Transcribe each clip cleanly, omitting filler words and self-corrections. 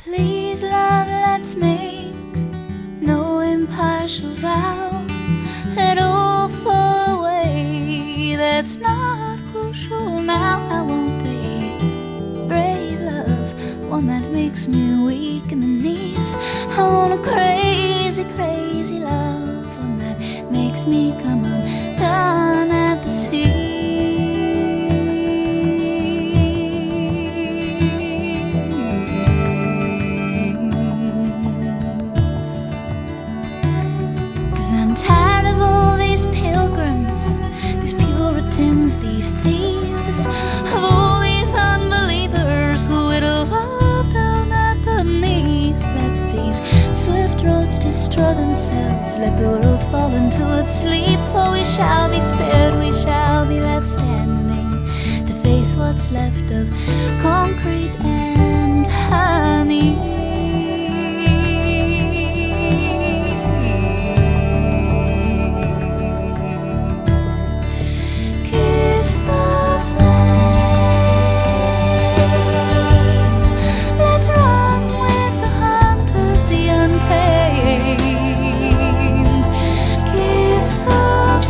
Please, love, let's make no impartial vow. Let all fall away, that's not crucial now. I want a brave love, one that makes me weak in the knees. I want a crazy, crazy love, one that makes me come undone at the seams. 'Cause I'm tired of all these pilgrims, these Puritans, these thieves, of all these unbelievers who whittle love down at the knees. Let these swift roads destroy themselves, let the world fall into its sleep. For we shall be spared, we shall be left standing to face what's left of concrete and honey. Kiss the flame, let's run with the hunted, the untamed. Kiss the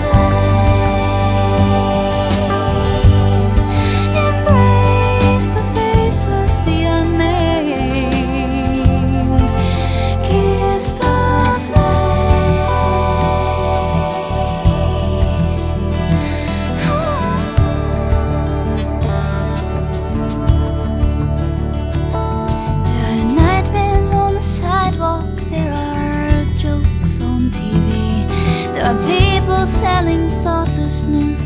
flame, embrace the faceless, the unnamed. Kiss the There are nightmares on the sidewalk, there are jokes on TV, there are people selling thoughtlessness